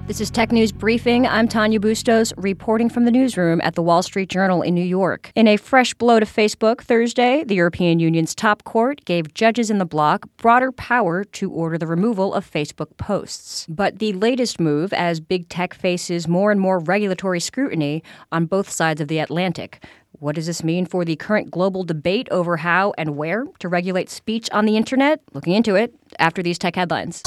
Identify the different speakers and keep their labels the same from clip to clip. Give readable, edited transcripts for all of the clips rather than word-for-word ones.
Speaker 1: This is Tech News Briefing. I'm Tanya Bustos, reporting from the newsroom at the Wall Street Journal in New York. In a fresh blow to Facebook Thursday, the European Union's top court gave judges in the bloc broader power to order the removal of Facebook posts. But the latest move as big tech faces more and more regulatory scrutiny on both sides of the Atlantic. What does this mean for the current global debate over how and where to regulate speech on the internet? Looking into it after these tech headlines.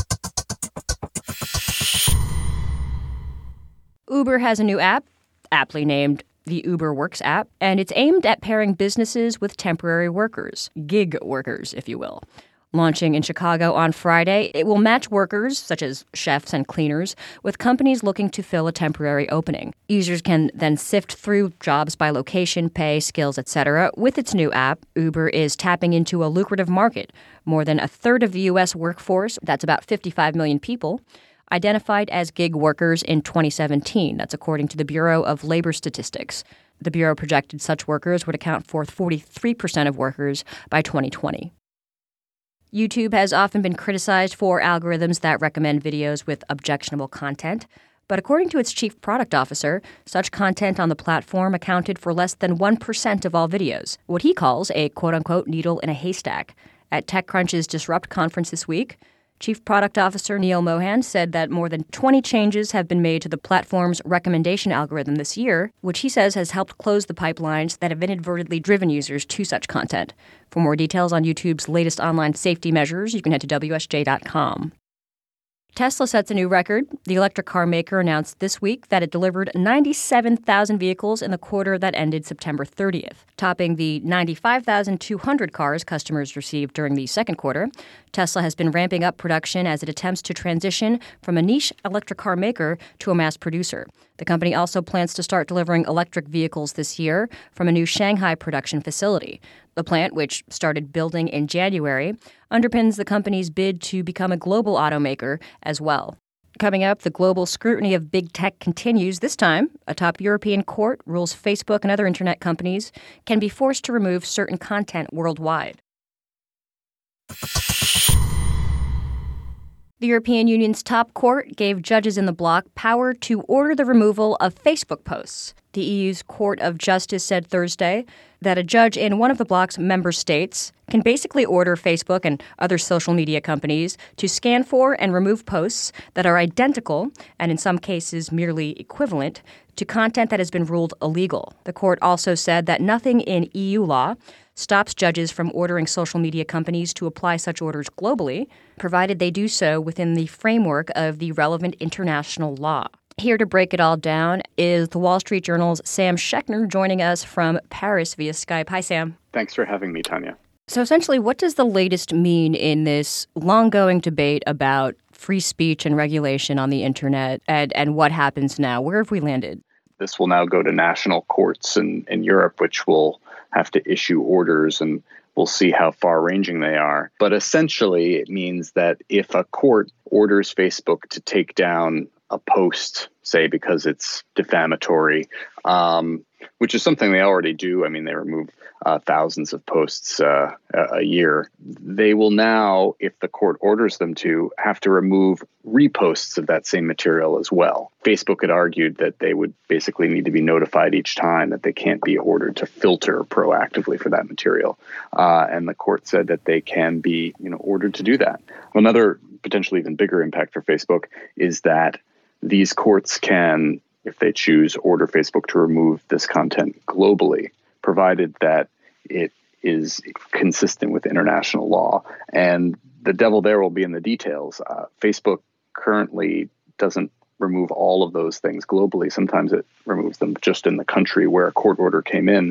Speaker 1: Uber has a new app, aptly named the Uber Works app, and it's aimed at pairing businesses with temporary workers, gig workers, if you will. Launching in Chicago on Friday, it will match workers, such as chefs and cleaners, with companies looking to fill a temporary opening. Users can then sift through jobs by location, pay, skills, etc. With its new app, Uber is tapping into a lucrative market. More than a third of the U.S. workforce, that's about 55 million people, identified as gig workers in 2017. That's according to the Bureau of Labor Statistics. The Bureau projected such workers would account for 43% of workers by 2020. YouTube has often been criticized for algorithms that recommend videos with objectionable content. But according to its chief product officer, such content on the platform accounted for less than 1% of all videos, what he calls a quote-unquote needle in a haystack. At TechCrunch's Disrupt conference this week, Chief Product Officer Neil Mohan said that more than 20 changes have been made to the platform's recommendation algorithm this year, which he says has helped close the pipelines that have inadvertently driven users to such content. For more details on YouTube's latest online safety measures, you can head to WSJ.com. Tesla sets a new record. The electric car maker announced this week that it delivered 97,000 vehicles in the quarter that ended September 30th, topping the 95,200 cars customers received during the second quarter. Tesla has been ramping up production as it attempts to transition from a niche electric car maker to a mass producer. The company also plans to start delivering electric vehicles this year from a new Shanghai production facility. The plant, which started building in January, underpins the company's bid to become a global automaker as well. Coming up, the global scrutiny of big tech continues. This time, a top European court rules Facebook and other internet companies can be forced to remove certain content worldwide. The European Union's top court gave judges in the bloc power to order the removal of Facebook posts. The EU's Court of Justice said Thursday that a judge in one of the bloc's member states can basically order Facebook and other social media companies to scan for and remove posts that are identical, and in some cases merely equivalent, to content that has been ruled illegal. The court also said that nothing in EU law stops judges from ordering social media companies to apply such orders globally, provided they do so within the framework of the relevant international law. Here to break it all down is the Wall Street Journal's Sam Schechner joining us from Paris via Skype. Hi, Sam.
Speaker 2: Thanks for having me, Tanya.
Speaker 1: So essentially, what does the latest mean in this long-going debate about free speech and regulation on the internet, and what happens now? Where have we landed?
Speaker 2: This will now go to national courts in Europe, which will have to issue orders, and we'll see how far-ranging they are. But essentially, it means that if a court orders Facebook to take down a post, say because it's defamatory, which is something they already do. I mean, they remove thousands of posts a year. They will now, if the court orders them to, have to remove reposts of that same material as well. Facebook had argued that they would basically need to be notified each time, that they can't be ordered to filter proactively for that material. And the court said that they can be, ordered to do that. Another potentially even bigger impact for Facebook is that these courts can, if they choose, order Facebook to remove this content globally, provided that it is consistent with international law. And the devil there will be in the details. Facebook currently doesn't remove all of those things globally. Sometimes it removes them just in the country where a court order came in.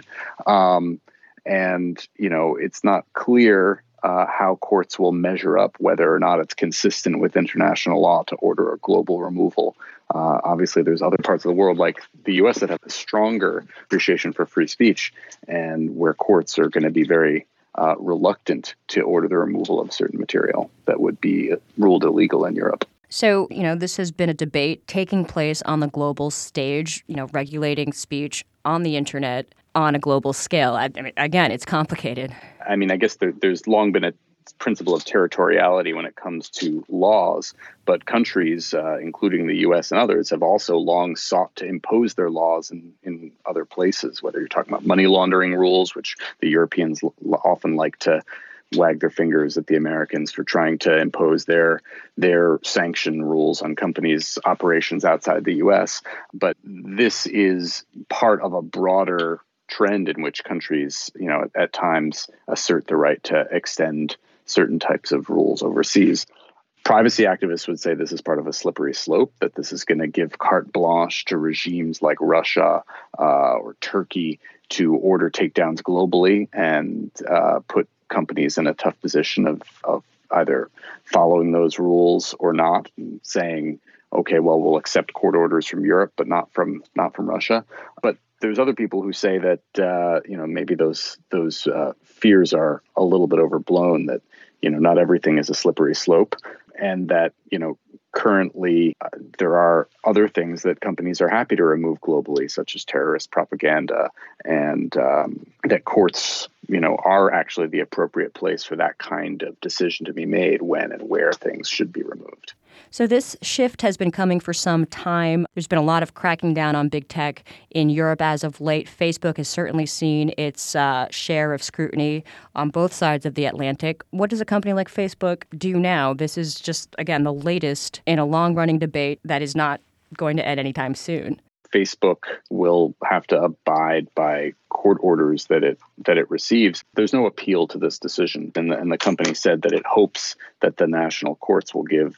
Speaker 2: It's not clear how courts will measure up whether or not it's consistent with international law to order a global removal. Obviously, there's other parts of the world like the U.S. that have a stronger appreciation for free speech, and where courts are going to be very reluctant to order the removal of certain material that would be ruled illegal in Europe.
Speaker 1: So, this has been a debate taking place on the global stage, regulating speech on the internet on a global scale. I mean, again, it's complicated.
Speaker 2: I mean, I guess there's long been a principle of territoriality when it comes to laws, but countries, including the U.S. and others, have also long sought to impose their laws in other places, whether you're talking about money laundering rules, which the Europeans often like to wag their fingers at the Americans for trying to impose their sanction rules on companies' operations outside the U.S. But this is part of a broader trend in which countries, at times assert the right to extend certain types of rules overseas. Privacy activists would say this is part of a slippery slope, that this is going to give carte blanche to regimes like Russia or Turkey to order takedowns globally and put companies in a tough position of either following those rules or not, saying, okay, well, we'll accept court orders from Europe, but not from Russia. But there's other people who say that maybe those fears are a little bit overblown, that not everything is a slippery slope, and that currently there are other things that companies are happy to remove globally, such as terrorist propaganda, and that courts are actually the appropriate place for that kind of decision to be made when and where things should be removed.
Speaker 1: So this shift has been coming for some time. There's been a lot of cracking down on big tech in Europe as of late. Facebook has certainly seen its share of scrutiny on both sides of the Atlantic. What does a company like Facebook do now? This is just, again, the latest in a long-running debate that is not going to end anytime soon.
Speaker 2: Facebook will have to abide by court orders that it receives. There's no appeal to this decision, and the company said that it hopes that the national courts will give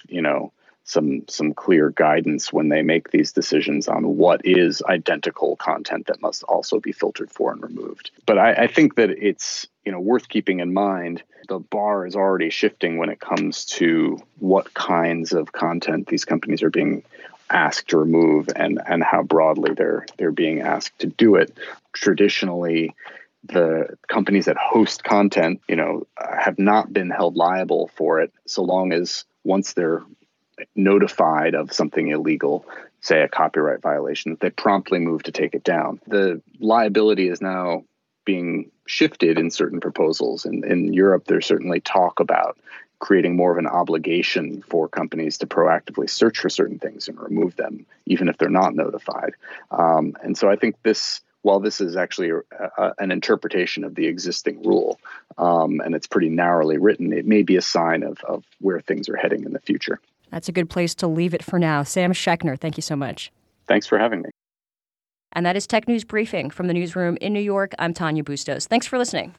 Speaker 2: some clear guidance when they make these decisions on what is identical content that must also be filtered for and removed. But I think that it's worth keeping in mind the bar is already shifting when it comes to what kinds of content these companies are being asked to remove and how broadly they're being asked to do it. Traditionally, the companies that host content, have not been held liable for it so long as once they're notified of something illegal, say a copyright violation, they promptly move to take it down. The liability is now being shifted in certain proposals. In Europe, there's certainly talk about creating more of an obligation for companies to proactively search for certain things and remove them, even if they're not notified. And so I think while this is actually an interpretation of the existing rule, and it's pretty narrowly written, it may be a sign of where things are heading in the future.
Speaker 1: That's a good place to leave it for now. Sam Schechner, thank you so much.
Speaker 2: Thanks for having me.
Speaker 1: And that is Tech News Briefing from the newsroom in New York. I'm Tanya Bustos. Thanks for listening.